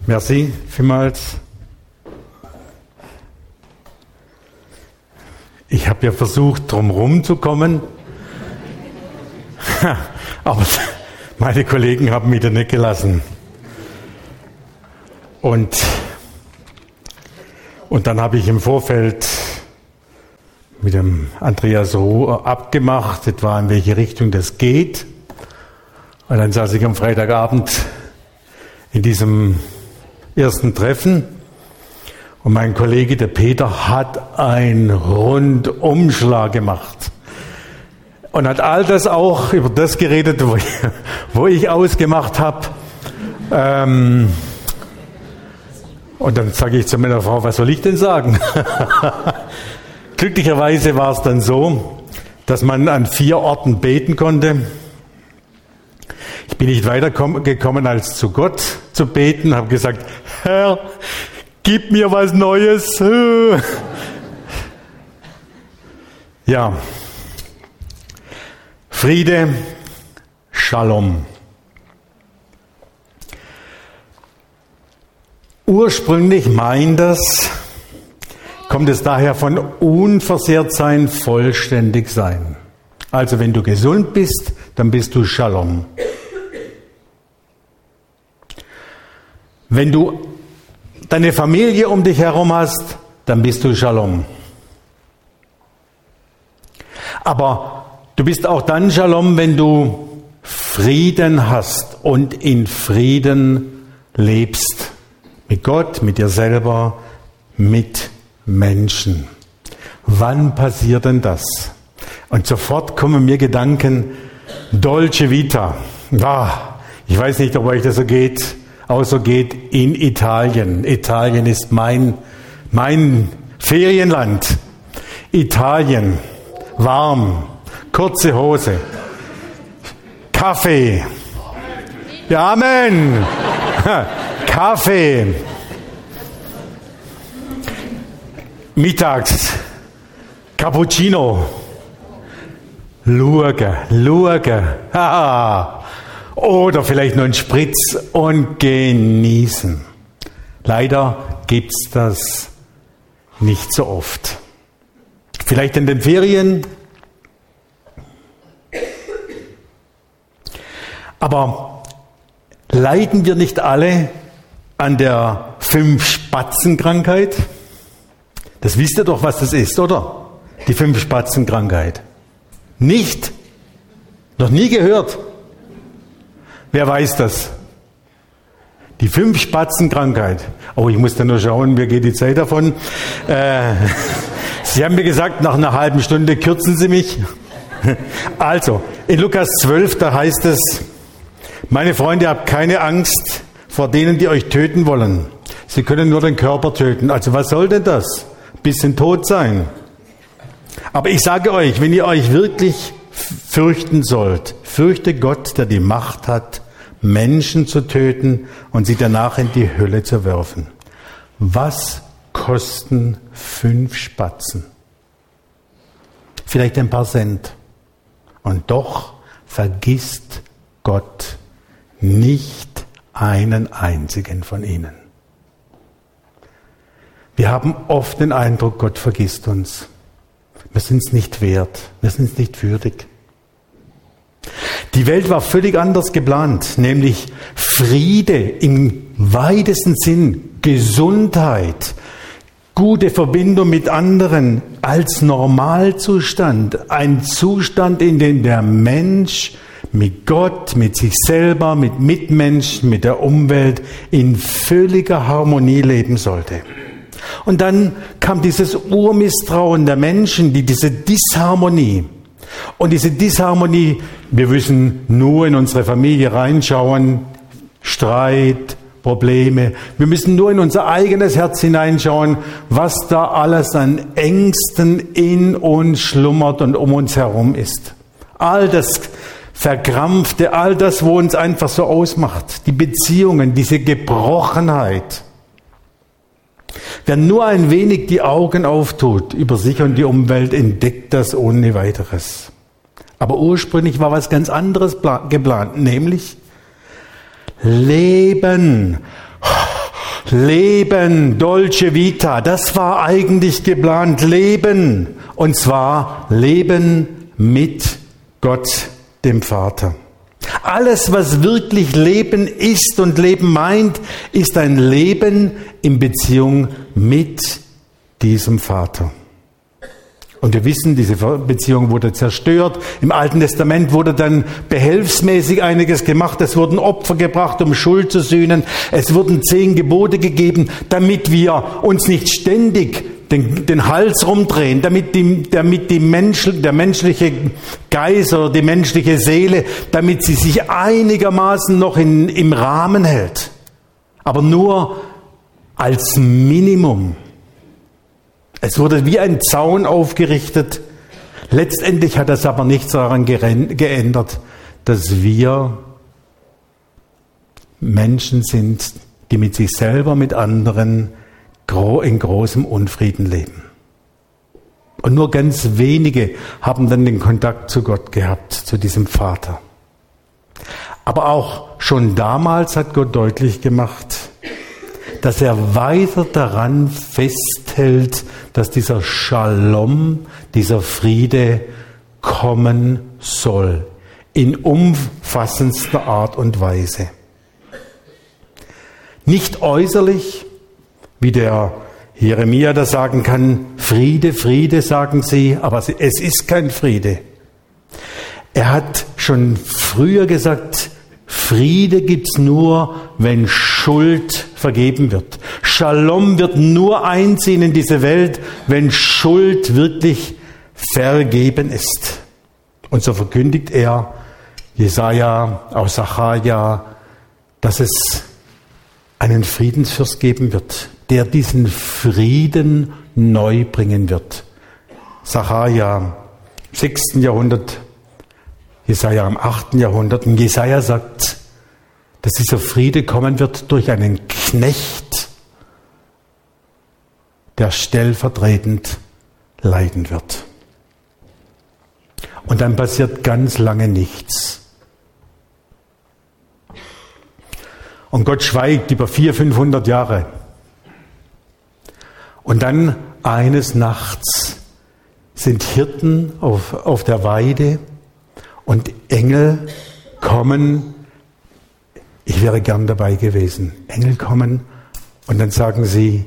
Merci vielmals. Ich habe ja versucht, drumherum zu kommen, aber meine Kollegen haben mich da nicht gelassen. Und dann habe ich im Vorfeld mit dem Andreas Ruhr abgemacht, etwa in welche Richtung das geht. Und dann saß ich am Freitagabend in diesem ersten Treffen und mein Kollege, der Peter, hat einen Rundumschlag gemacht und hat all das auch über das geredet, wo ich ausgemacht habe. Und dann sage ich zu meiner Frau, was soll ich denn sagen? Glücklicherweise war es dann so, dass man an 4 Orten beten konnte. Ich bin nicht weitergekommen, als zu Gott zu beten, habe gesagt, Herr, gib mir was Neues. Ja, Friede, Shalom. Ursprünglich kommt es daher von unversehrt sein, vollständig sein. Also wenn du gesund bist, dann bist du Shalom. Wenn du deine Familie um dich herum hast, dann bist du Shalom. Aber du bist auch dann Shalom, wenn du Frieden hast und in Frieden lebst. Mit Gott, mit dir selber, mit Menschen. Wann passiert denn das? Und sofort kommen mir Gedanken, Dolce Vita. Ich weiß nicht, ob euch das so geht, außer geht in Italien. Italien ist mein Ferienland. Italien, warm, kurze Hose, Kaffee. Ja, Amen. Kaffee. Mittags Cappuccino. Lurge. Oder vielleicht noch einen Spritz und genießen. Leider gibt's das nicht so oft. Vielleicht in den Ferien. Aber leiden wir nicht alle an der 5-Spatzen-Krankheit? Das wisst ihr doch, was das ist, oder? Die 5-Spatzen-Krankheit. Nicht? Noch nie gehört? Wer weiß das? Die 5-Spatzen-Krankheit. Oh, ich muss da nur schauen, mir geht die Zeit davon. Sie haben mir gesagt, nach einer halben Stunde kürzen Sie mich. Also, in Lukas 12, da heißt es, meine Freunde, habt keine Angst vor denen, die euch töten wollen. Sie können nur den Körper töten. Also was soll denn das? Bisschen tot sein. Aber ich sage euch, wenn ihr euch wirklich fürchten sollt, fürchte Gott, der die Macht hat, Menschen zu töten und sie danach in die Hölle zu werfen. Was kosten 5 Spatzen? Vielleicht ein paar Cent. Und doch vergisst Gott nicht einen einzigen von ihnen. Wir haben oft den Eindruck, Gott vergisst uns. Wir sind es nicht wert, wir sind es nicht würdig. Die Welt war völlig anders geplant, nämlich Friede im weitesten Sinn, Gesundheit, gute Verbindung mit anderen als Normalzustand. Ein Zustand, in dem der Mensch mit Gott, mit sich selber, mit Mitmenschen, mit der Umwelt in völliger Harmonie leben sollte. Und dann kam dieses Urmisstrauen der Menschen, diese Disharmonie. Und diese Disharmonie, wir müssen nur in unsere Familie reinschauen, Streit, Probleme. Wir müssen nur in unser eigenes Herz hineinschauen, was da alles an Ängsten in uns schlummert und um uns herum ist. All das Verkrampfte, all das, wo uns einfach so ausmacht, die Beziehungen, diese Gebrochenheit. Wer nur ein wenig die Augen auftut über sich und die Umwelt, entdeckt das ohne weiteres. Aber ursprünglich war was ganz anderes geplant, nämlich Leben. Leben, Dolce Vita, das war eigentlich geplant, Leben. Und zwar Leben mit Gott, dem Vater. Alles, was wirklich Leben ist und Leben meint, ist ein Leben in Beziehung mit diesem Vater. Und wir wissen, diese Beziehung wurde zerstört. Im Alten Testament wurde dann behelfsmäßig einiges gemacht. Es wurden Opfer gebracht, um Schuld zu sühnen. Es wurden 10 Gebote gegeben, damit wir uns nicht ständig den Hals rumdrehen, damit der menschliche Geist oder die menschliche Seele, damit sie sich einigermaßen noch im Rahmen hält. Aber nur als Minimum. Es wurde wie ein Zaun aufgerichtet. Letztendlich hat das aber nichts daran geändert, dass wir Menschen sind, die mit sich selber, mit anderen in großem Unfrieden leben. Und nur ganz wenige haben dann den Kontakt zu Gott gehabt, zu diesem Vater. Aber auch schon damals hat Gott deutlich gemacht, dass er weiter daran festhält, dass dieser Shalom, dieser Friede kommen soll, in umfassendster Art und Weise. Nicht äußerlich, wie der Jeremia das sagen kann, Friede, Friede, sagen sie, aber es ist kein Friede. Er hat schon früher gesagt, Friede gibt's nur, wenn Schuld vergeben wird. Shalom wird nur einziehen in diese Welt, wenn Schuld wirklich vergeben ist. Und so verkündigt er, Jesaja, auch Sacharja, dass es einen Friedensfürst geben wird, der diesen Frieden neu bringen wird. Sacharja im 6. Jahrhundert, Jesaja im 8. Jahrhundert. Und Jesaja sagt, dass dieser Friede kommen wird durch einen Knecht, der stellvertretend leiden wird. Und dann passiert ganz lange nichts. Und Gott schweigt über 400-500 Jahre. Und dann eines Nachts sind Hirten auf der Weide und Engel kommen. Ich wäre gern dabei gewesen. Engel kommen und dann sagen sie,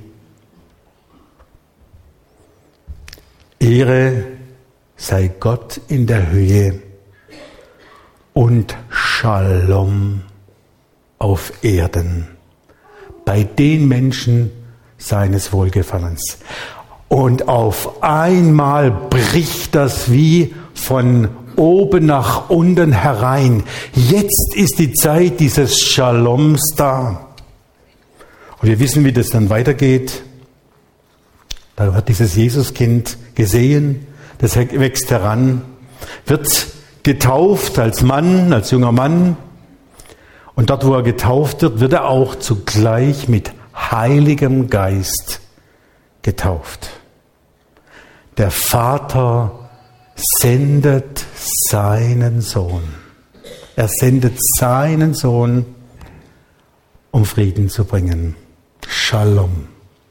Ehre sei Gott in der Höhe und Shalom auf Erden bei den Menschen seines Wohlgefallens. Und auf einmal bricht das wie von oben nach unten herein. Jetzt ist die Zeit dieses Shaloms da. Und wir wissen, wie das dann weitergeht. Da wird dieses Jesuskind gesehen, das wächst heran, wird getauft als Mann, als junger Mann. Und dort, wo er getauft wird, wird er auch zugleich mit Heiligem Geist getauft. Der Vater sendet seinen Sohn. Er sendet seinen Sohn, um Frieden zu bringen. Shalom.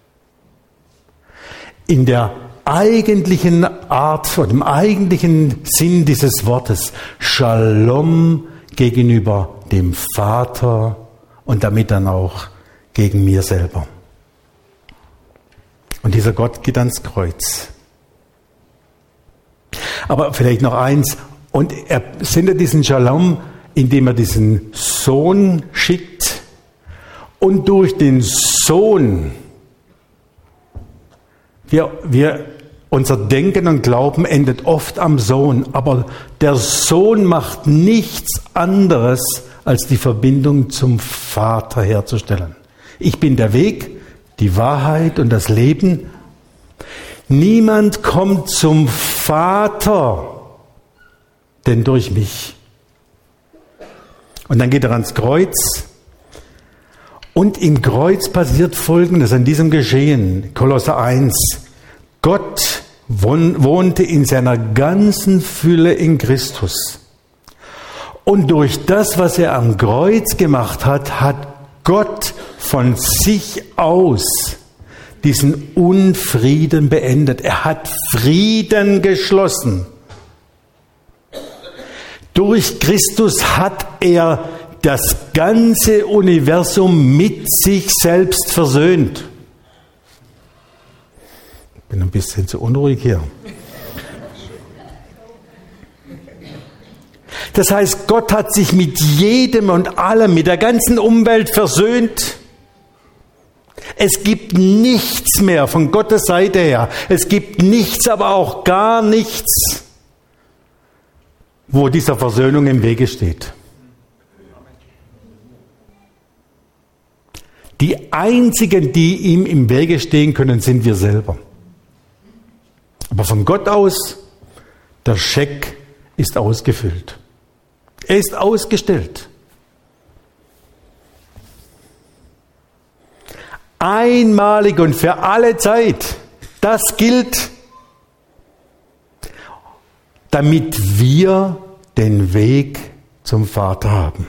In der eigentlichen Art, oder im eigentlichen Sinn dieses Wortes, Shalom gegenüber dem Vater und damit dann auch gegen mir selber. Und dieser Gott geht ans Kreuz. Aber vielleicht noch eins, und er sendet diesen Shalom, indem er diesen Sohn schickt, und durch den Sohn unser Denken und Glauben endet oft am Sohn, aber der Sohn macht nichts anderes, als die Verbindung zum Vater herzustellen. Ich bin der Weg, die Wahrheit und das Leben. Niemand kommt zum Vater, denn durch mich. Und dann geht er ans Kreuz. Und im Kreuz passiert Folgendes an diesem Geschehen, Kolosser 1. Gott wohnte in seiner ganzen Fülle in Christus. Und durch das, was er am Kreuz gemacht hat, hat Gott von sich aus diesen Unfrieden beendet. Er hat Frieden geschlossen. Durch Christus hat er das ganze Universum mit sich selbst versöhnt. Ich bin ein bisschen zu unruhig hier. Das heißt, Gott hat sich mit jedem und allem, mit der ganzen Umwelt versöhnt. Es gibt nichts mehr von Gottes Seite her. Es gibt nichts, aber auch gar nichts, wo dieser Versöhnung im Wege steht. Die einzigen, die ihm im Wege stehen können, sind wir selber. Aber von Gott aus, der Scheck ist ausgefüllt. Er ist ausgestellt. Einmalig und für alle Zeit. Das gilt, damit wir den Weg zum Vater haben.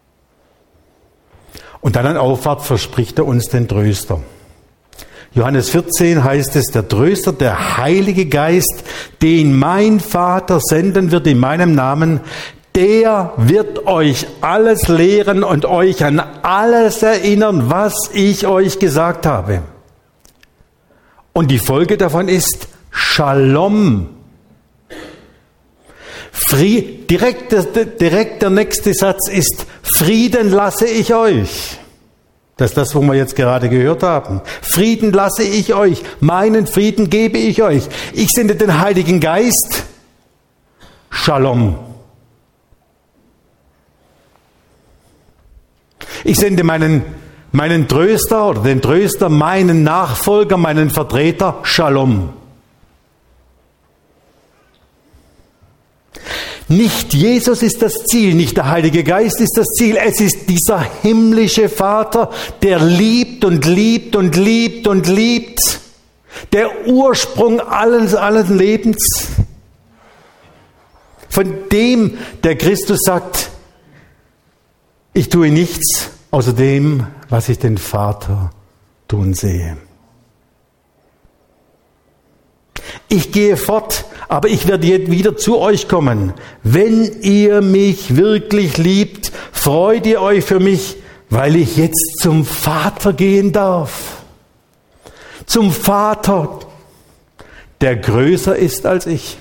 Und dann an Auffahrt verspricht er uns den Tröster. Johannes 14 heißt es, der Tröster, der Heilige Geist, den mein Vater senden wird in meinem Namen, der wird euch alles lehren und euch an alles erinnern, was ich euch gesagt habe. Und die Folge davon ist Shalom. Direkt der nächste Satz ist, Frieden lasse ich euch. Das ist das, wo wir jetzt gerade gehört haben. Frieden lasse ich euch, meinen Frieden gebe ich euch. Ich sende den Heiligen Geist. Shalom. Ich sende meinen Tröster oder den Tröster, meinen Nachfolger, meinen Vertreter. Shalom. Nicht Jesus ist das Ziel, nicht der Heilige Geist ist das Ziel. Es ist dieser himmlische Vater, der liebt und liebt und liebt und liebt. Der Ursprung allen Lebens. Von dem der Christus sagt, ich tue nichts außer dem, was ich den Vater tun sehe. Ich gehe fort, aber ich werde jetzt wieder zu euch kommen. Wenn ihr mich wirklich liebt, freut ihr euch für mich, weil ich jetzt zum Vater gehen darf. Zum Vater, der größer ist als ich.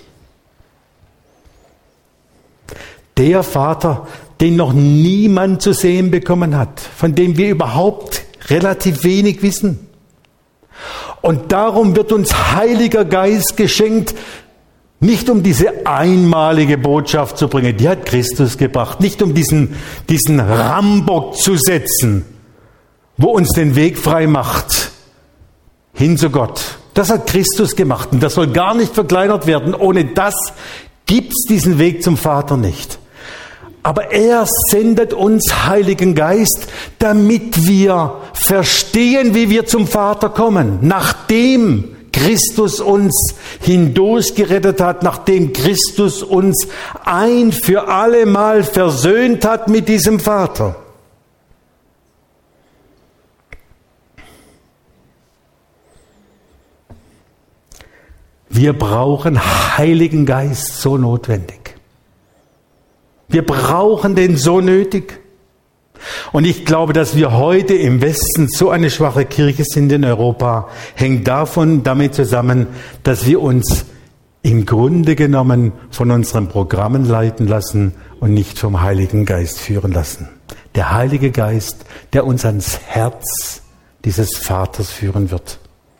Der Vater, den noch niemand zu sehen bekommen hat, von dem wir überhaupt relativ wenig wissen. Und darum wird uns Heiliger Geist geschenkt, nicht um diese einmalige Botschaft zu bringen, die hat Christus gebracht, nicht um diesen Rambock zu setzen, wo uns den Weg frei macht, hin zu Gott. Das hat Christus gemacht und das soll gar nicht verkleinert werden. Ohne das gibt's diesen Weg zum Vater nicht. Aber er sendet uns Heiligen Geist, damit wir verstehen, wie wir zum Vater kommen. Nachdem Christus uns hindurch gerettet hat, nachdem Christus uns ein für alle Mal versöhnt hat mit diesem Vater. Wir brauchen Heiligen Geist so notwendig. Wir brauchen den so nötig. Und ich glaube, dass wir heute im Westen so eine schwache Kirche sind in Europa, hängt damit zusammen, dass wir uns im Grunde genommen von unseren Programmen leiten lassen und nicht vom Heiligen Geist führen lassen. Der Heilige Geist, der uns ans Herz dieses Vaters führen wird.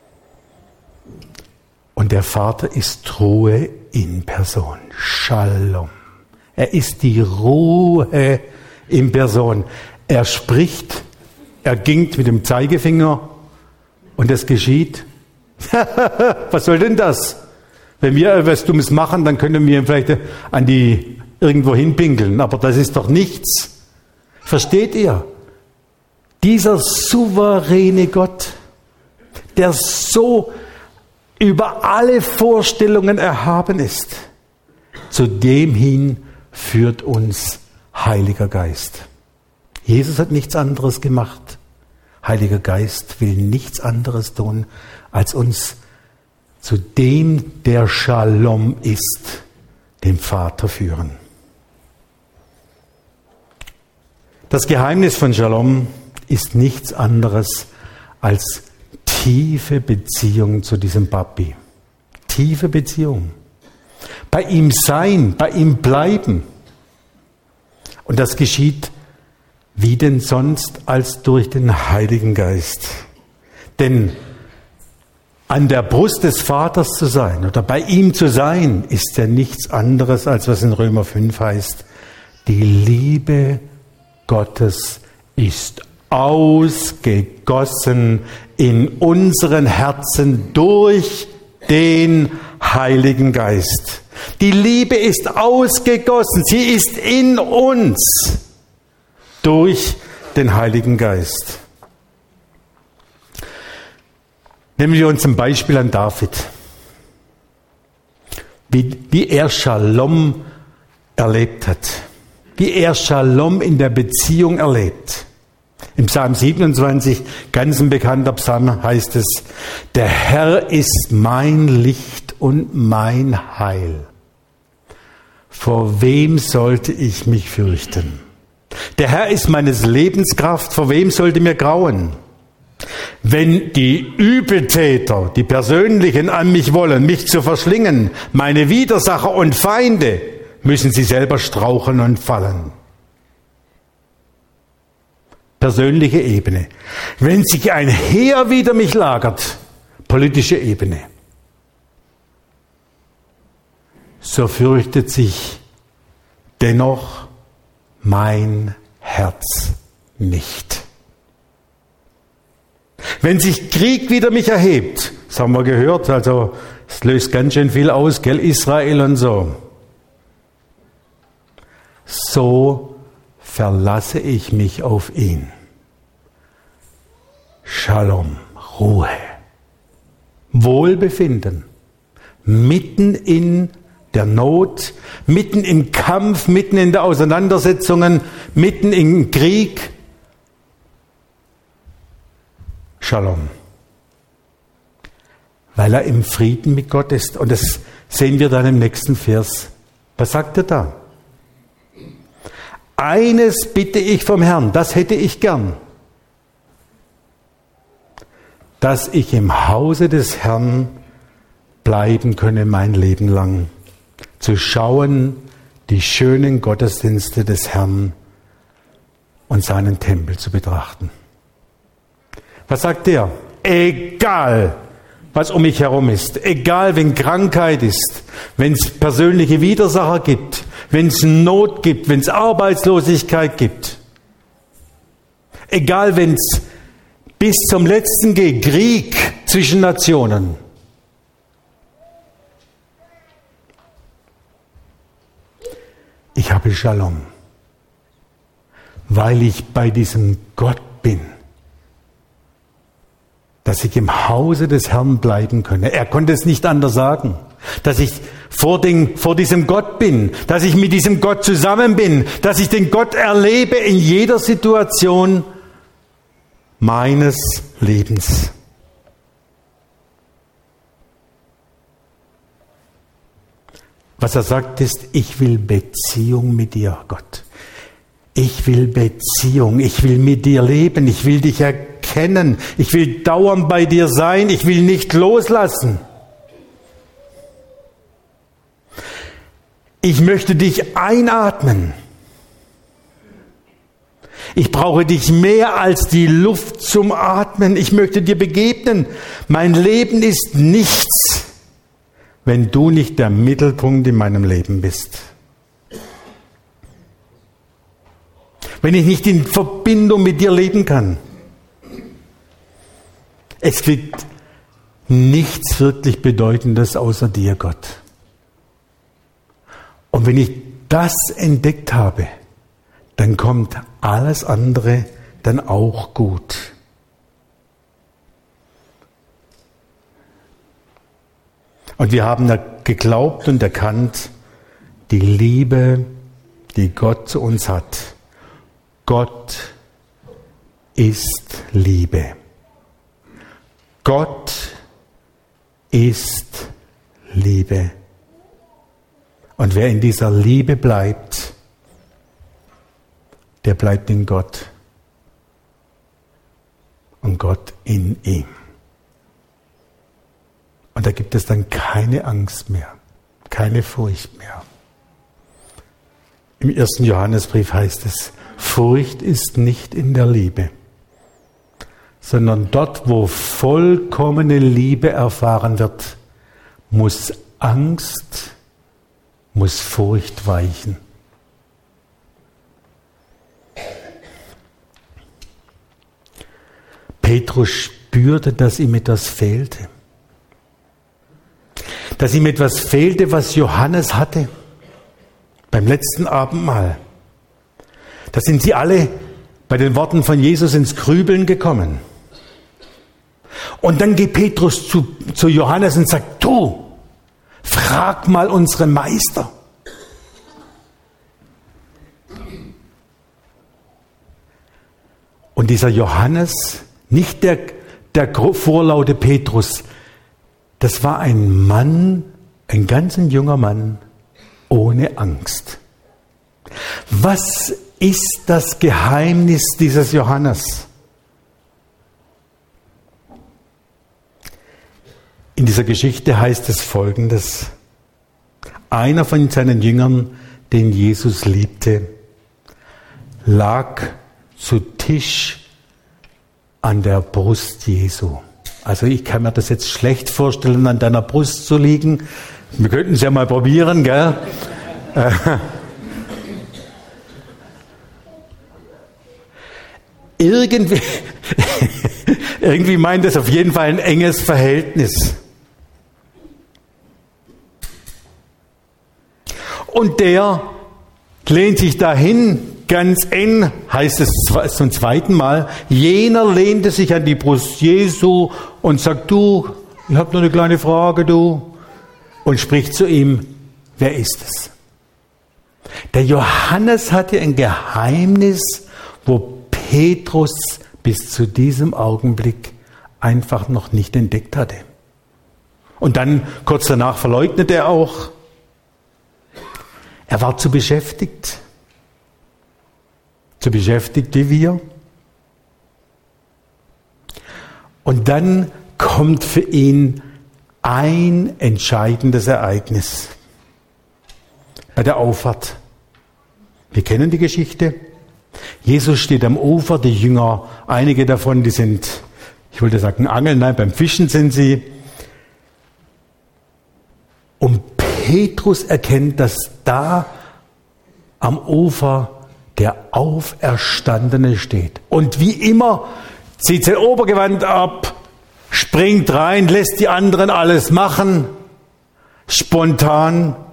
Und der Vater ist Ruhe in Person. Shalom. Er ist die Ruhe in Person. Er spricht, er gingt mit dem Zeigefinger und es geschieht. Was soll denn das? Wenn wir etwas Dummes machen, dann können wir vielleicht irgendwo hinpinkeln. Aber das ist doch nichts. Versteht ihr? Dieser souveräne Gott, der so über alle Vorstellungen erhaben ist, zu dem hin führt uns Heiliger Geist. Jesus hat nichts anderes gemacht. Heiliger Geist will nichts anderes tun, als uns zu dem, der Shalom ist, dem Vater führen. Das Geheimnis von Shalom ist nichts anderes als tiefe Beziehung zu diesem Papi. Tiefe Beziehung. Bei ihm sein, bei ihm bleiben. Und das geschieht wie denn sonst als durch den Heiligen Geist. Denn an der Brust des Vaters zu sein oder bei ihm zu sein, ist ja nichts anderes, als was in Römer 5 heißt. Die Liebe Gottes ist ausgegossen in unseren Herzen durch den Heiligen Geist. Die Liebe ist ausgegossen, sie ist in uns durch den Heiligen Geist. Nehmen wir uns ein Beispiel an David. Wie er Shalom erlebt hat. Wie er Shalom in der Beziehung erlebt. Im Psalm 27, ganz ein bekannter Psalm, heißt es: Der Herr ist mein Licht und mein Heil. Vor wem sollte ich mich fürchten? Der Herr ist meines Lebens Kraft, vor wem sollte mir grauen? Wenn die Übeltäter, die Persönlichen, an mich wollen, mich zu verschlingen, meine Widersacher und Feinde, müssen sie selber straucheln und fallen. Persönliche Ebene. Wenn sich ein Heer wider mich lagert, politische Ebene, so fürchtet sich dennoch mein Herz nicht. Wenn sich Krieg wider mich erhebt, das haben wir gehört, also es löst ganz schön viel aus, gell, Israel und so. So verlasse ich mich auf ihn. Shalom, Ruhe, Wohlbefinden, mitten in der Not, mitten im Kampf, mitten in der Auseinandersetzungen, mitten im Krieg. Shalom. Weil er im Frieden mit Gott ist. Und das sehen wir dann im nächsten Vers. Was sagt er da? Eines bitte ich vom Herrn, das hätte ich gern, dass ich im Hause des Herrn bleiben könne mein Leben lang, zu schauen die schönen Gottesdienste des Herrn und seinen Tempel zu betrachten. Was sagt er? Egal, was um mich herum ist, egal, wenn Krankheit ist, wenn es persönliche Widersacher gibt, wenn es Not gibt, wenn es Arbeitslosigkeit gibt, egal, wenn es bis zum letzten geht, Krieg zwischen Nationen. Ich habe Shalom, weil ich bei diesem Gott bin, dass ich im Hause des Herrn bleiben könne. Er konnte es nicht anders sagen. Dass ich vor diesem Gott bin, dass ich mit diesem Gott zusammen bin, dass ich den Gott erlebe in jeder Situation meines Lebens. Was er sagt ist, ich will Beziehung mit dir, Gott. Ich will Beziehung, ich will mit dir leben, ich will dich erkennen, ich will dauernd bei dir sein, ich will nicht loslassen. Ich möchte dich einatmen. Ich brauche dich mehr als die Luft zum Atmen. Ich möchte dir begegnen. Mein Leben ist nichts, wenn du nicht der Mittelpunkt in meinem Leben bist. Wenn ich nicht in Verbindung mit dir leben kann. Es gibt nichts wirklich Bedeutendes außer dir, Gott. Und wenn ich das entdeckt habe, dann kommt alles andere dann auch gut. Und wir haben geglaubt und erkannt, die Liebe, die Gott zu uns hat. Gott ist Liebe. Gott ist Liebe. Und wer in dieser Liebe bleibt, der bleibt in Gott und Gott in ihm. Und da gibt es dann keine Angst mehr, keine Furcht mehr. Im 1. Johannesbrief heißt es, Furcht ist nicht in der Liebe, sondern dort, wo vollkommene Liebe erfahren wird, muss Angst, muss Furcht weichen. Petrus spürte, dass ihm etwas fehlte. Dass ihm etwas fehlte, was Johannes hatte. Beim letzten Abendmahl. Da sind sie alle bei den Worten von Jesus ins Grübeln gekommen. Und dann geht Petrus zu Johannes und sagt, du, frag mal unseren Meister. Und dieser Johannes, nicht der vorlaute Petrus, das war ein Mann, ein ganz junger Mann, ohne Angst. Was ist das Geheimnis dieses Johannes? In dieser Geschichte heißt es Folgendes. Einer von seinen Jüngern, den Jesus liebte, lag zu Tisch an der Brust Jesu. Also ich kann mir das jetzt schlecht vorstellen, an deiner Brust zu liegen. Wir könnten es ja mal probieren, gell? Irgendwie meint es auf jeden Fall ein enges Verhältnis. Und der lehnt sich dahin, ganz eng, heißt es zum zweiten Mal. Jener lehnte sich an die Brust Jesu und sagt, du, ich habe noch eine kleine Frage, du. Und spricht zu ihm, wer ist es? Der Johannes hatte ein Geheimnis, wo Petrus bis zu diesem Augenblick einfach noch nicht entdeckt hatte. Und dann, kurz danach, verleugnete er auch. Er war zu beschäftigt wie wir. Und dann kommt für ihn ein entscheidendes Ereignis bei der Auffahrt. Wir kennen die Geschichte. Jesus steht am Ufer, die Jünger, einige davon, die sind, ich wollte sagen angeln, nein, beim Fischen sind sie. Und Petrus erkennt, dass da am Ufer der Auferstandene steht. Und wie immer zieht sein Obergewand ab, springt rein, lässt die anderen alles machen, spontan.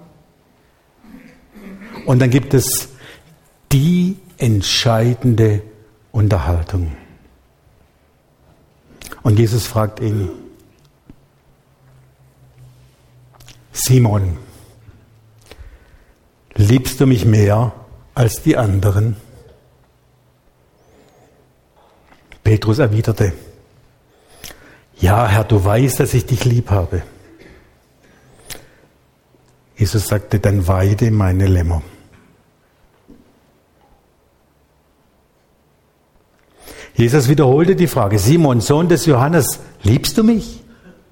Und dann gibt es die entscheidende Unterhaltung. Und Jesus fragt ihn, Simon, liebst du mich mehr als die anderen? Petrus erwiderte, ja, Herr, du weißt, dass ich dich lieb habe. Jesus sagte, dann weide meine Lämmer. Jesus wiederholte die Frage, Simon, Sohn des Johannes, liebst du mich?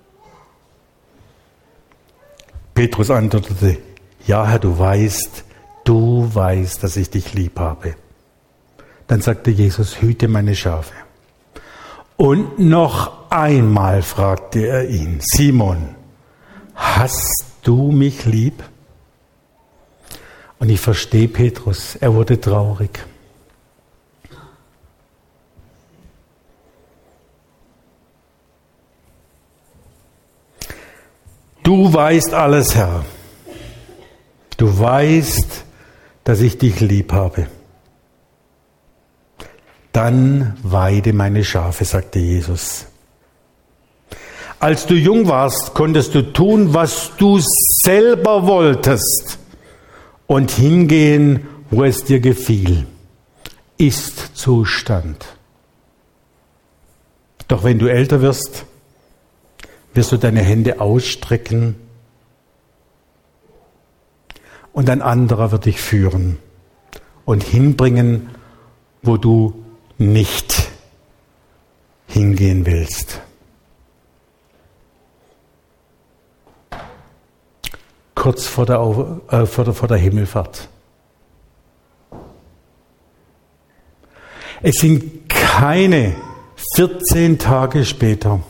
Petrus antwortete, ja, Herr, du weißt, dass ich dich lieb habe. Dann sagte Jesus, hüte meine Schafe. Und noch einmal fragte er ihn, Simon, hast du mich lieb? Und ich verstehe Petrus, er wurde traurig. Du weißt alles, Herr. Du weißt, dass ich dich lieb habe. Dann weide meine Schafe, sagte Jesus. Als du jung warst, konntest du tun, was du selber wolltest und hingehen, wo es dir gefiel. Ist-Zustand. Doch wenn du älter wirst, wirst du deine Hände ausstrecken und ein anderer wird dich führen und hinbringen, wo du nicht hingehen willst. Kurz vor der Himmelfahrt. Es sind keine 14 Tage später.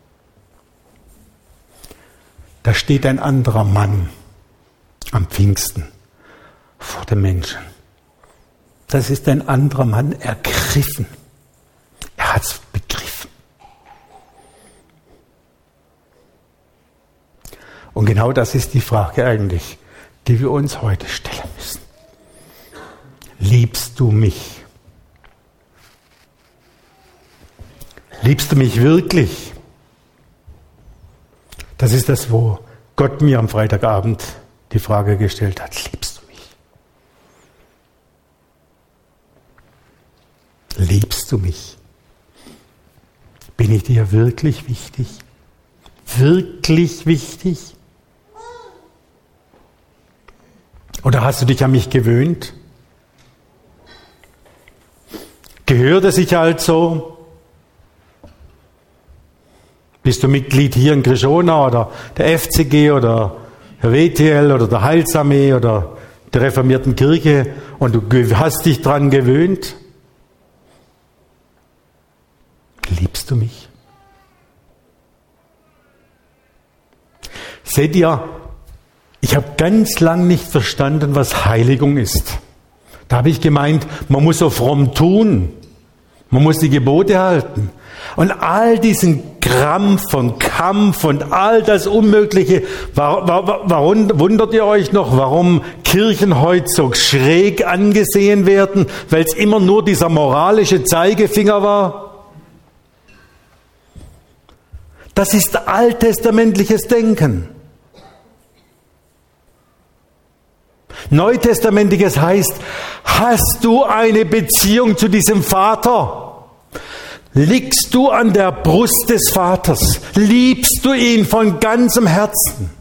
Da steht ein anderer Mann am Pfingsten vor den Menschen. Das ist ein anderer Mann ergriffen. Er hat es begriffen. Und genau das ist die Frage eigentlich, die wir uns heute stellen müssen. Liebst du mich? Liebst du mich wirklich? Das ist das, wo Gott mir am Freitagabend die Frage gestellt hat. Liebst du mich? Liebst du mich? Bin ich dir wirklich wichtig? Wirklich wichtig? Oder hast du dich an mich gewöhnt? Gehört es sich also? Bist du Mitglied hier in Krishona oder der FCG oder der WTL oder der Heilsarmee oder der reformierten Kirche und du hast dich dran gewöhnt? Liebst du mich? Seht ihr, ich habe ganz lang nicht verstanden, was Heiligung ist. Da habe ich gemeint, man muss so fromm tun, man muss die Gebote halten. Und all diesen Krampf und Kampf und all das Unmögliche, warum wundert ihr euch noch, warum Kirchen heute so schräg angesehen werden, weil es immer nur dieser moralische Zeigefinger war? Das ist alttestamentliches Denken. Neutestamentliches heißt, hast du eine Beziehung zu diesem Vater? Liegst du an der Brust des Vaters? Liebst du ihn von ganzem Herzen?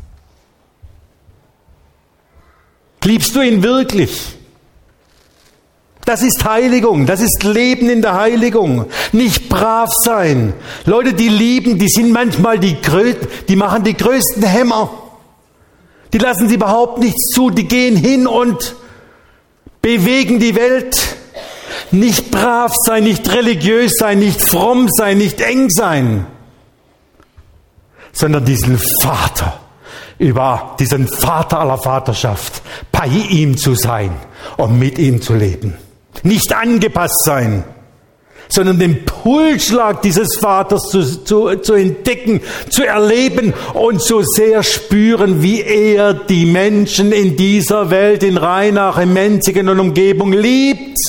Liebst du ihn wirklich? Das ist Heiligung, das ist Leben in der Heiligung. Nicht brav sein. Leute, die lieben, die sind manchmal die machen die größten Hämmer. Die lassen sie überhaupt nichts zu, die gehen hin und bewegen die Welt. Nicht brav sein, nicht religiös sein, nicht fromm sein, nicht eng sein, sondern diesen Vater, über diesen Vater aller Vaterschaft, bei ihm zu sein und mit ihm zu leben. Nicht angepasst sein, sondern den Pulsschlag dieses Vaters zu entdecken, zu erleben und so sehr spüren, wie er die Menschen in dieser Welt, in Rheinach, in Menzigen und Umgebung liebt.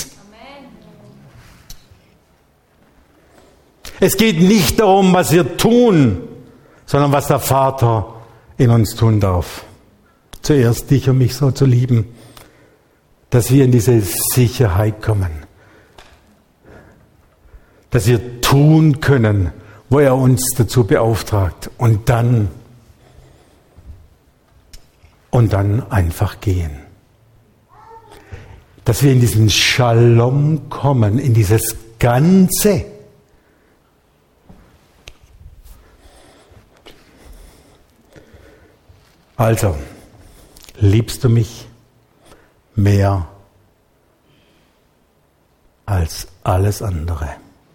Es geht nicht darum, was wir tun, sondern was der Vater in uns tun darf. Zuerst dich und mich so zu lieben, dass wir in diese Sicherheit kommen. Dass wir tun können, wo er uns dazu beauftragt. Und dann einfach gehen. Dass wir in diesen Shalom kommen, in dieses Ganze. Also, liebst du mich mehr als alles andere?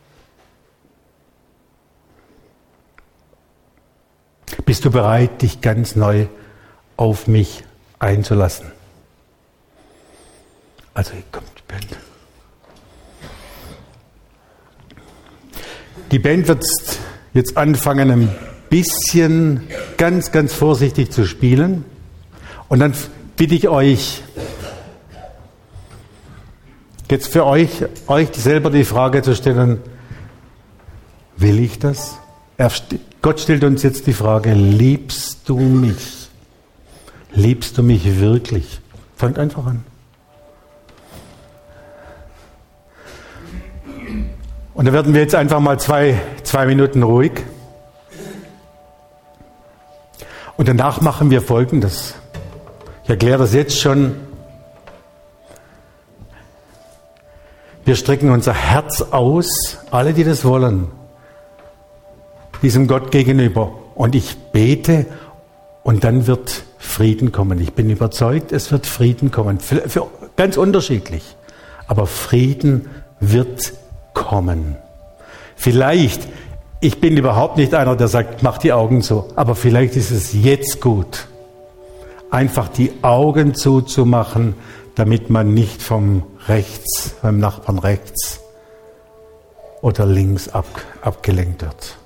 Bist du bereit, dich ganz neu auf mich einzulassen? Also, hier kommt die Band. Die Band wird jetzt anfangen, ein bisschen ganz, ganz vorsichtig zu spielen. Und dann bitte ich euch, jetzt für euch selber die Frage zu stellen, will ich das? Gott stellt uns jetzt die Frage, liebst du mich? Liebst du mich wirklich? Fangt einfach an. Und da werden wir jetzt einfach mal zwei Minuten ruhig. Und danach machen wir Folgendes. Ich erkläre das jetzt schon. Wir strecken unser Herz aus, alle, die das wollen, diesem Gott gegenüber. Und ich bete und dann wird Frieden kommen. Ich bin überzeugt, es wird Frieden kommen. Für ganz unterschiedlich. Aber Frieden wird kommen. Vielleicht, ich bin überhaupt nicht einer, der sagt, mach die Augen zu. Aber vielleicht ist es jetzt gut, einfach die Augen zuzumachen, damit man nicht vom Nachbarn rechts oder links abgelenkt wird.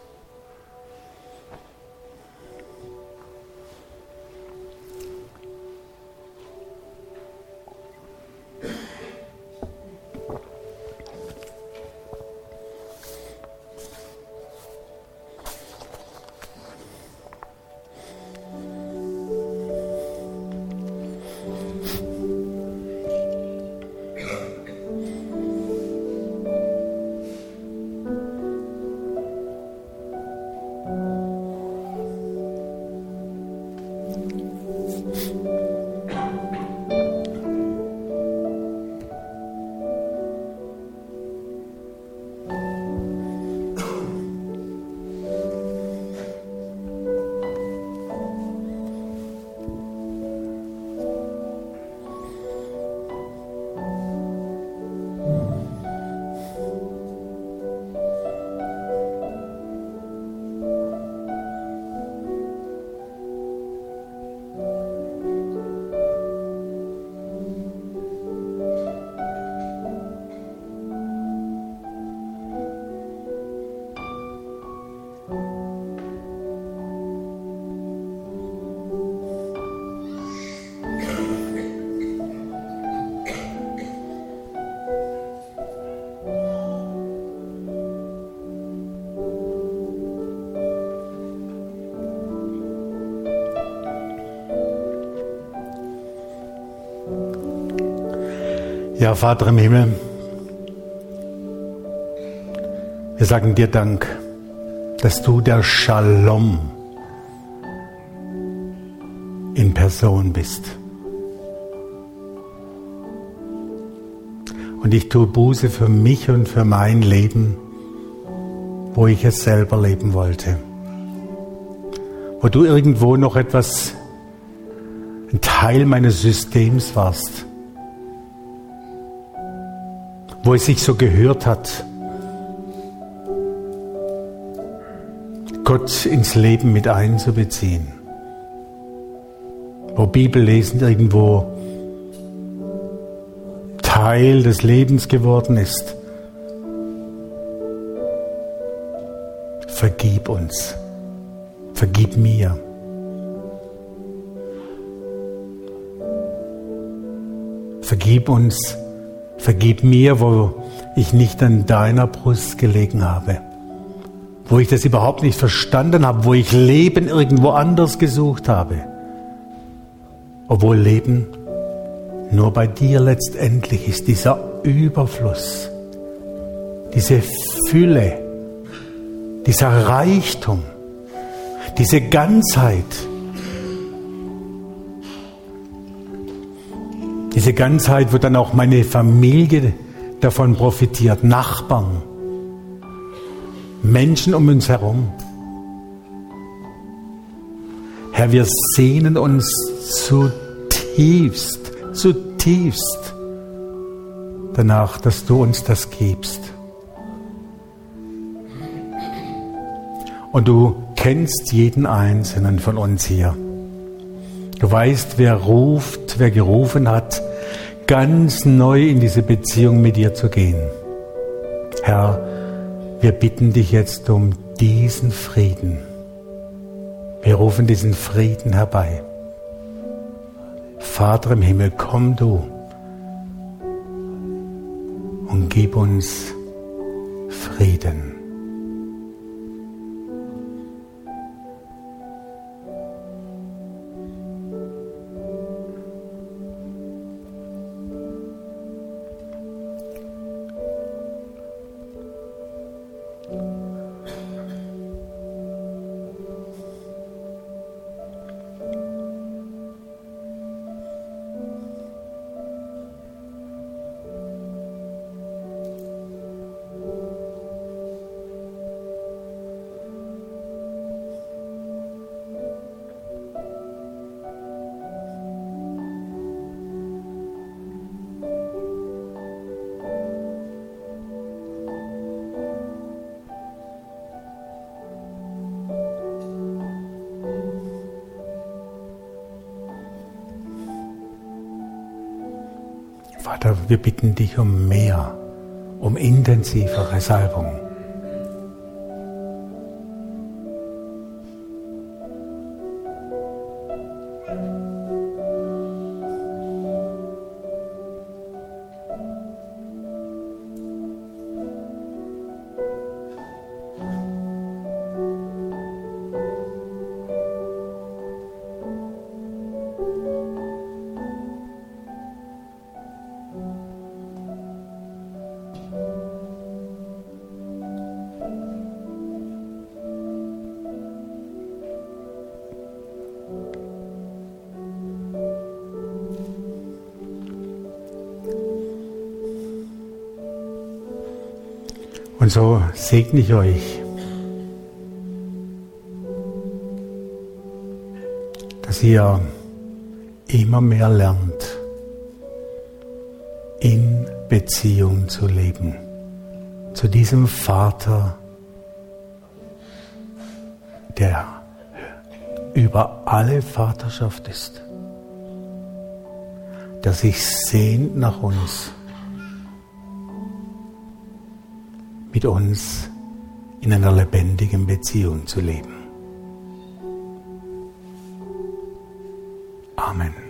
Ja, Vater im Himmel, wir sagen dir Dank, dass du der Shalom in Person bist. Und ich tue Buße für mich und für mein Leben, wo ich es selber leben wollte. Wo du irgendwo noch ein Teil meines Systems warst. Wo es sich so gehört hat, Gott ins Leben mit einzubeziehen. Wo Bibellesen irgendwo Teil des Lebens geworden ist. Vergib uns. Vergib mir. Vergib uns. Vergib mir, wo ich nicht an deiner Brust gelegen habe, wo ich das überhaupt nicht verstanden habe, wo ich Leben irgendwo anders gesucht habe, obwohl Leben nur bei dir letztendlich ist, dieser Überfluss, diese Fülle, dieser Reichtum, diese Ganzheit. Diese Ganzheit, wo dann auch meine Familie davon profitiert, Nachbarn, Menschen um uns herum. Herr, wir sehnen uns zutiefst danach, dass du uns das gibst. Und du kennst jeden Einzelnen von uns hier. Du weißt, wer ruft, wer gerufen hat, ganz neu in diese Beziehung mit dir zu gehen. Herr, wir bitten dich jetzt um diesen Frieden. Wir rufen diesen Frieden herbei. Vater im Himmel, komm du und gib uns Frieden. Vater, wir bitten dich um mehr, um intensivere Salbung. Und so segne ich euch, dass ihr immer mehr lernt, in Beziehung zu leben, zu diesem Vater, der über alle Vaterschaft ist, der sich sehnt nach uns, mit uns in einer lebendigen Beziehung zu leben. Amen.